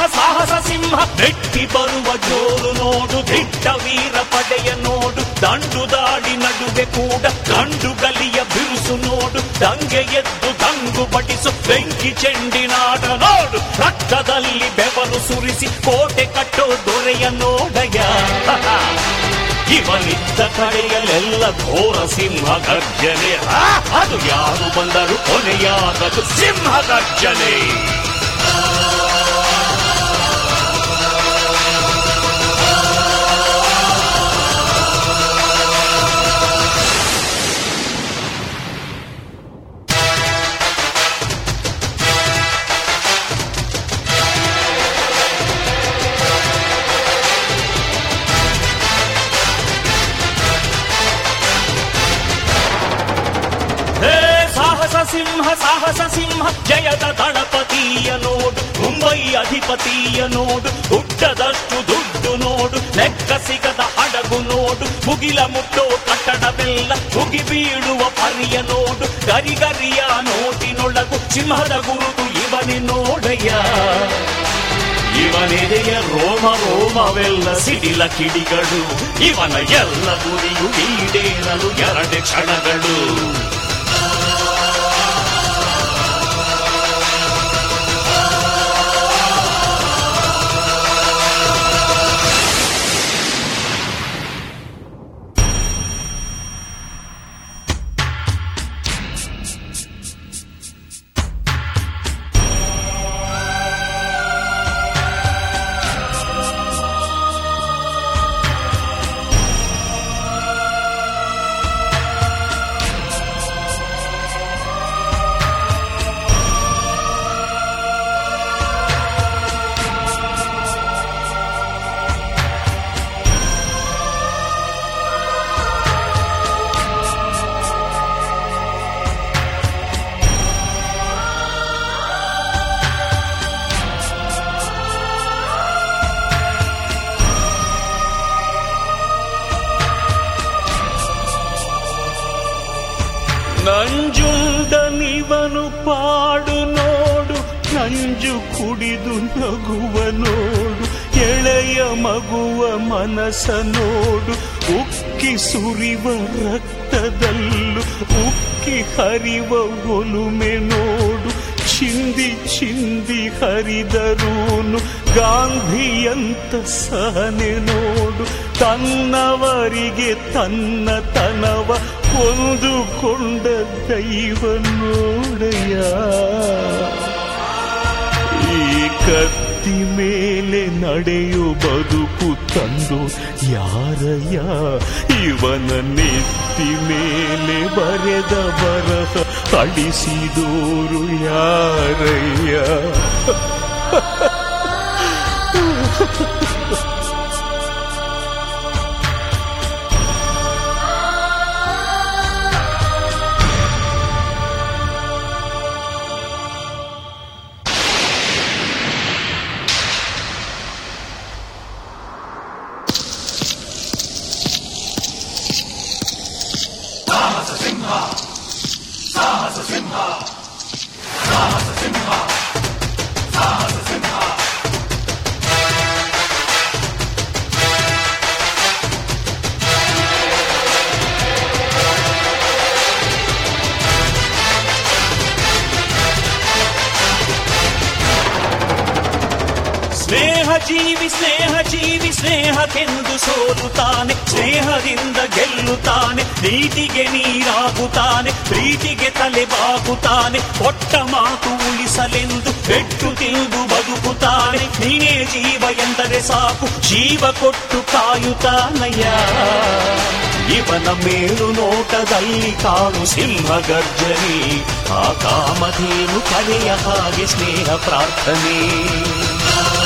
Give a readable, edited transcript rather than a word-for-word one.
ಸಾಹಸ ಸಿಂಹ ನೆಟ್ಟಿ ಬರುವ ಜೋರು ನೋಡು, ದಿಟ್ಟ ವೀರ ಪಡೆಯ ನೋಡು, ದಂಡು ದಾಡಿ ನಡುವೆ ಕೂಡ ಗಂಡು ಗಲಿಯ ಬಿರುಸು ನೋಡು, ದಂಗೆ ಎದ್ದು ದಂಗು ಬಡಿಸು ಬೆಂಕಿ ಚೆಂಡಿನಾಡ ನೋಡು, ರಕ್ತದಲ್ಲಿ ಬೆವರು ಸುರಿಸಿ ಕೋಟೆ ಕಟ್ಟೋ ದೊರೆಯ ನೋಡಯ. ಇವನಿದ್ದ ಕಡೆಯಲ್ಲೆಲ್ಲ ಘೋರ ಸಿಂಹ ಗರ್ಜನೆ, ಅದು ಯಾರು ಬಂದರು ಕೊನೆಯಾಗದು ಸಿಂಹ ಗರ್ಜನೆ. ಸಿಂಹ ಸಾಹಸ ಸಿಂಹ ಜಯದ ದಳಪತಿಯ ನೋಡು, ಮುಂಬೈ ಅಧಿಪತಿಯ ನೋಡು, ಹುಟ್ಟದಷ್ಟು ದುಡ್ಡು ನೋಡು, ಲೆಕ್ಕ ಸಿಗದ ಹಡಗು ನೋಡು, ಮುಗಿಲ ಮುಟ್ಟೋ ಕಟ್ಟಡವೆಲ್ಲ ಮುಗಿ ಬೀಳುವ ಪರಿಯ ನೋಡು, ಗರಿಗರಿಯ ನೋಟಿನೊಳಗು ಸಿಂಹದ ಗುರುತು ಇವನೇ ನೋಡಯ್ಯ. ಇವನೆದೆಯ ರೋಮ ರೋಮವೆಲ್ಲ ಸಿಡಿಲ ಕಿಡಿಗಳು, ಇವನ ಎಲ್ಲ ಗುರಿಯು ಈಡೇರಲು 2 ಕ್ಷಣಗಳು. ನಂಜುಂಡನಿವನು ಪಾಡು ನೋಡು, ನಂಜು ಕುಡಿದು ನಗುವ ನೋಡು, ಎಳೆಯ ಮಗುವ ಮನಸ ನೋಡು, ಉಕ್ಕಿ ಸುರಿವ ರಕ್ತದಲ್ಲೂ ಉಕ್ಕಿ ಹರಿವ ಒಲುಮೆ ನೋಡು, ಚಿಂದಿ ಚಿಂದಿ ಹರಿದರೂನು ಗಾಂಧಿಯಂತ ಸಹನೆ ನೋಡು, ತನ್ನವರಿಗೆ ತನ್ನ ತನವ ಕೊಂದುಕೊಂಡ ದೈವ ನೋಡಯ್ಯ. ಈ ಕತ್ತಿ ಮೇಲೆ ನಡೆಯು ಬದುಕು ತಂದು ಯಾರಯ್ಯ, ಇವನ ನೆತ್ತಿ ಮೇಲೆ ಬರೆದ ಬರಹ ಅಳಿಸಿದೋರು ಯಾರಯ್ಯ. ಜೀವಿ ಸ್ನೇಹ ಜೀವಿ ಸ್ನೇಹಕ್ಕೆಂದು ಸೋಲುತ್ತಾನೆ, ಸ್ನೇಹದಿಂದ ಗೆಲ್ಲುತ್ತಾನೆ, ನೀತಿಗೆ ನೀರಾಗುತ್ತಾನೆ, ಪ್ರೀತಿಗೆ ತಲೆ ಬಾಗುತ್ತಾನೆ, ಕೊಟ್ಟ ಮಾತು ಉಳಿಸಲೆಂದು ಪೆಟ್ಟು ತಿಂದು ಬದುಕುತ್ತಾನೆ, ನೀನೇ ಜೀವ ಎಂದರೆ ಸಾಕು ಜೀವ ಕೊಟ್ಟು ಕಾಯುತ್ತಾನಯ್ಯ. ಇವನ ಮೇಲು ನೋಟದಲ್ಲಿ ಕಾಣು ಸಿಂಹ ಗರ್ಜನೆ, ಆ ಕಾಮಧೇನು ಕಲೆಯ ಹಾಗೆ ಸ್ನೇಹ ಪ್ರಾರ್ಥನೆ.